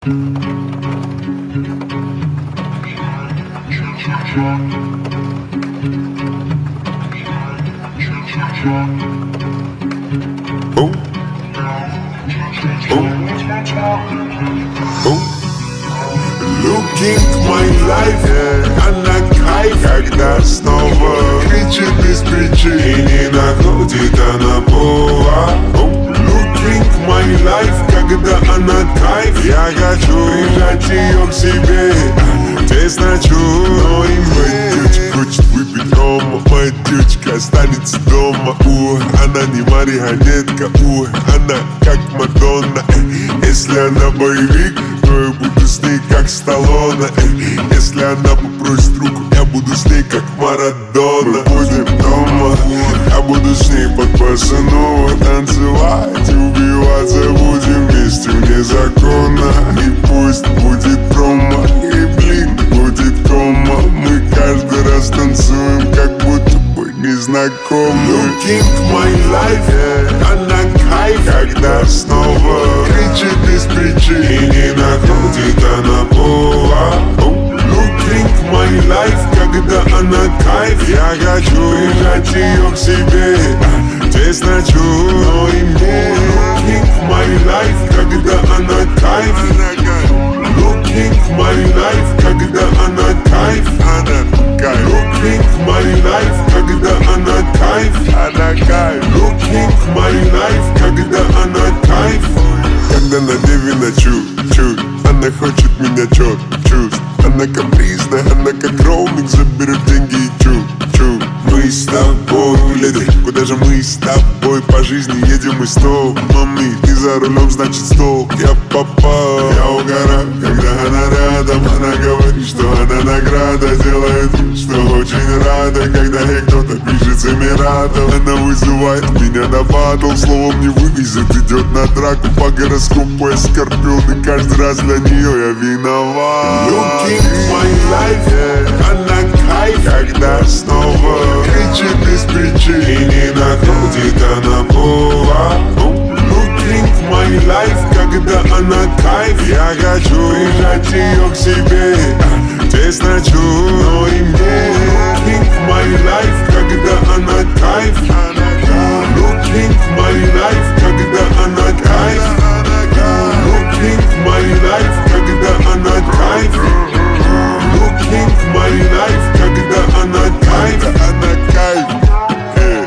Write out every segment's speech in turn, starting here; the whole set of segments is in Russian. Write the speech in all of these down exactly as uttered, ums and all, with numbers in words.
Oh. Oh. Looking my life, она кайф, когда снова кричит без причины и не находит она повод. Looking my life, когда она кайф, я хочу прижать ее к себе, тесно чую. Но и моя девочка хочет выпить рома, моя девочка останется дома. У, она не марионетка, у, она как Мадонна. Если она боевик, то я буду с ней как Сталлоне. Если она попросит руку, я буду с ней как Марадона. Мы будем дома, я буду с ней под босанова танцевать и убиваться будем вместе вне закона. И пусть будет промо, и блин, будет кома. Мы каждый раз танцуем, как будто бы незнакомы. Looking my life, она кайф, когда снова кричит без причины и не находит она повод. Looking my life, когда она кайф, я хочу прижать ее к себе, тесно чую. Но и мне looking my life, когда она кайф. Looking my life, когда она кайф. Она кайф. Looking my life, когда она кайф. Она кайф. Looking my life, когда она кайф. Когда на деве ночую, чуть, она хочет меня чуть-чуть. Она капризная, она как роуминг, заберет деньги и чуть-чуть. Мы с тобой, леди, куда же мы с тобой по жизни едем мы стоп. Мами, ты за рулем, значит стоп. Я попал, я угораю, когда она рядом. Она говорит, что она награда, делает вид, что очень рада, когда ей кто-то пишет с Эмиратов. Она вызывает меня на батл, словом не вывезет, идет на драку по гороскопу. Я скорпион, и каждый раз для нее я виноват. Looking my life, она кайф, когда снова кричит без причины и не находит она повод. Looking my life, когда она кайф, я хочу прижать ее к себе, тесно чую. Но и мне looking my life, когда она кайф. Looking my life, когда она кайф. Looking my life, когда она кайф. Looking my life, когда она кайф. Она кайф, э,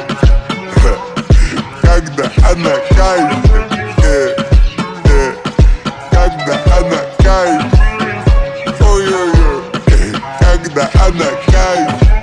когда она кайф, э, э, когда она кайф, ой-ой-ой, когда она кайф.